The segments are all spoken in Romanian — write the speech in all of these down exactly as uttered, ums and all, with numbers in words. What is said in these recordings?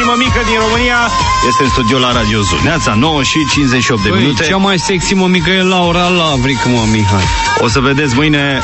sexy mămică din România este în studio la Radio Zoo. Neața, nouă și cincizeci și opt de Băi, minute. cea mai sexy mămică e Laura Lavric, mă, Mihai. O să vedeți mâine.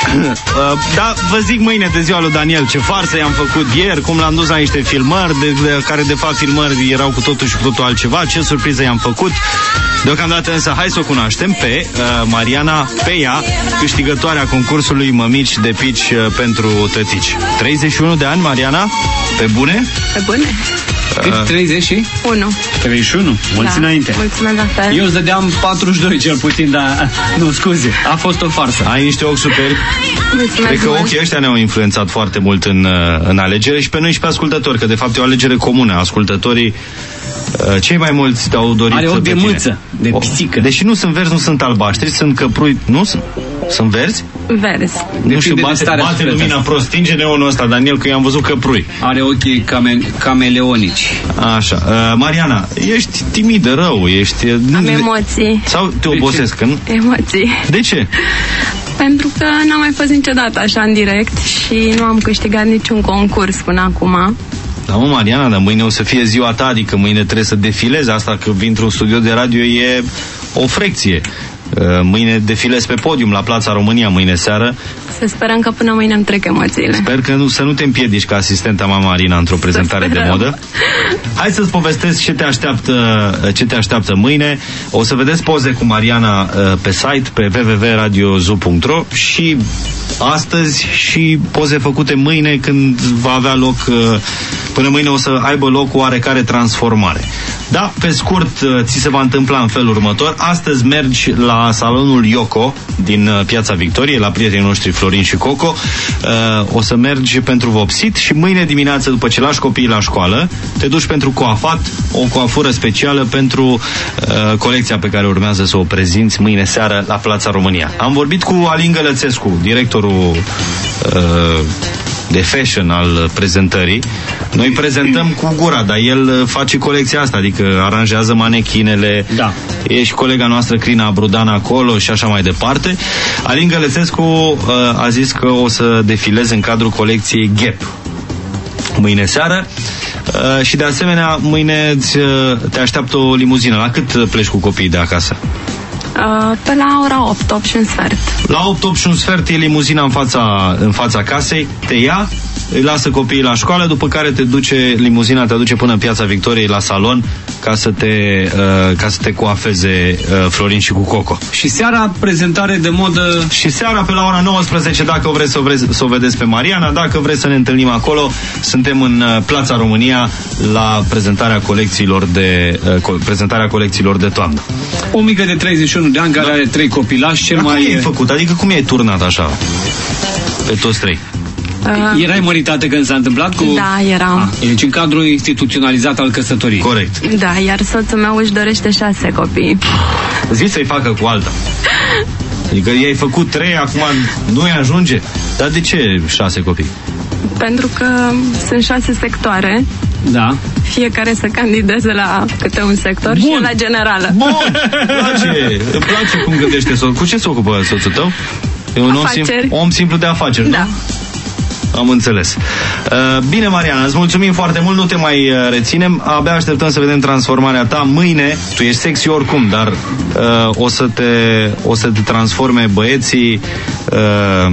Da, vă zic mâine de ziua lui Daniel ce farsă i-am făcut ieri, cum l-am dus la niște filmări de, de, care de fapt filmări erau cu totul și cu totul altceva. Ce surpriză i-am făcut. Deocamdată însă hai să o cunoaștem pe uh, Mariana Peia, câștigătoarea concursului Mămici de Pici uh, pentru tătici. treizeci și unu de ani, Mariana? Pe bune? Pe bune. Cât? treizeci și unu. treizeci și unu? Mulți da. înainte. Mulțumesc la fel. Eu îți dădeam patruzeci și doi cel puțin, dar nu, scuze, a fost o farsă. Ai niște ochi superi. Mulțumesc. Cred că ochii ăștia ne-au influențat foarte mult în, în alegere și pe noi și pe ascultători, că de fapt e o alegere comună. Ascultătorii cei mai mulți te-au dorit. Are ochi de tine. mâță, de pisică. Deși nu sunt verzi, nu sunt albaștri, sunt căprui, nu sunt? Sunt verzi? Verzi. Nu știu, bate, bate lumina prost. Stinge neonul ăsta, Daniel, că eu am văzut căprui. Are ochii came cameleonici. Așa. Uh, Mariana, ești timidă, rău, ești... Am emoții. Sau te obosesc? Nu? Emoții. De ce? Pentru că n-am mai fost niciodată așa în direct și nu am câștigat niciun concurs până acum. Da, mă, Mariana, dar mâine o să fie ziua ta, adică mâine trebuie să defilezi. Asta că vii într-un studio de radio e o frecție. Mâine defilezi pe podium la Plața România, mâine seară. Să sperăm că până mâine îmi trec emoțiile. Sper că nu, să nu te împiedici ca asistenta mama Marina într-o prezentare de modă. Hai să-ți povestesc ce te așteaptă, ce te așteaptă mâine. O să vedeți poze cu Mariana pe site, pe w w w punct radio zoo punct r o și astăzi și poze făcute mâine, când va avea loc, până mâine o să aibă loc o oarecare transformare. Da, pe scurt, ți se va întâmpla în felul următor. Astăzi mergi la salonul Yoko din Piața Victoriei, la prietenii noștri Florin și Coco. O să mergi pentru vopsit și mâine dimineață, după ce lași copiii la școală, te duci pentru coafat, o coafură specială pentru colecția pe care urmează să o prezinți mâine seară la Plața România. Am vorbit cu Alin Gălățescu, directorul de fashion al prezentării. Noi prezentăm cu gura, dar el face colecția asta, adică aranjează manechinele. Da. E și colega noastră Crina Brudan acolo și așa mai departe. Alin Gălățescu uh, a zis că o să defileze în cadrul colecției Gap mâine seară. Uh, și de asemenea mâine ți, uh, te așteaptă o limuzină. La cât pleci cu copiii de acasă? Uh, pe la ora opt, opt și un sfert. La opt, opt și un sfert e limuzina în fața, în fața casei, te ia, îi lasă copiii la școală, după care te duce, limuzina te aduce până în Piața Victoriei la salon ca să te, uh, ca să te coafeze uh, Florin și cu Coco. Și seara prezentare de modă. Și seara pe la ora nouăsprezece, dacă vreți să o, vreți, să o vedeți pe Mariana, dacă vreți să ne întâlnim acolo, suntem în uh, Plața România la prezentarea colecțiilor de, uh, co prezentarea colecțiilor de toamnă. O mică de treizeci și unu de ani care da. are trei copilași, cel Dar mai... cum e făcut? Adică cum e turnat așa pe toți trei? Uh, Erai măritată când s-a întâmplat cu... Da, eram. Ah, deci în cadrul instituționalizat al căsătoriei. Corect. Da, iar soțul meu își dorește șase copii. Zi să-i facă cu alta. Adică i-ai făcut trei, acum nu-i ajunge. Dar de ce șase copii? Pentru că sunt șase sectoare. Da. Fiecare să candideze la câte un sector. Bun. Și eu la generală. Bun! Îmi place, îmi place cum gândește soțul. Cu ce se ocupă soțul tău? E un om simplu, om simplu de afaceri, da. Nu? Am înțeles. Uh, bine, Mariana, îți mulțumim foarte mult, nu te mai uh, reținem. Abia așteptăm să vedem transformarea ta mâine. Tu ești sexy oricum, dar uh, o, să te, o să te transforme băieții uh,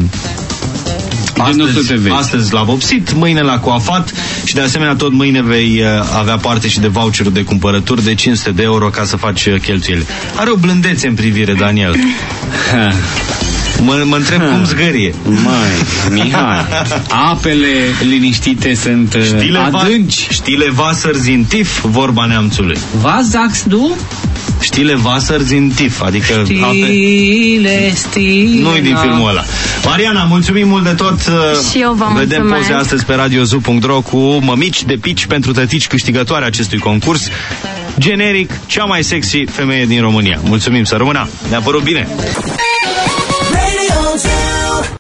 astăzi, astăzi la vopsit, mâine la coafat și de asemenea tot mâine vei uh, avea parte și de voucherul de cumpărături de cinci sute de euro ca să faci uh, cheltuieli. Are o blândețe în privire, Daniel. Mă, mă întreb cum zgârie. Mai, Mihai, apele liniștite sunt știle adânci. Va, știle Wasser sind tief, vorba neamțului. Was sagst du? Știle Wasser sind tief, adică stile, ape... stile. Nu-i din filmul ăla. Mariana, mulțumim mult de tot. Și eu vă Vedem mulțumesc. poze astăzi pe radio zoo punct ro cu mămici de pici pentru tătici, câștigătoare acestui concurs. Generic, cea mai sexy femeie din România. Mulțumim, să rămână. Ne-a părut bine.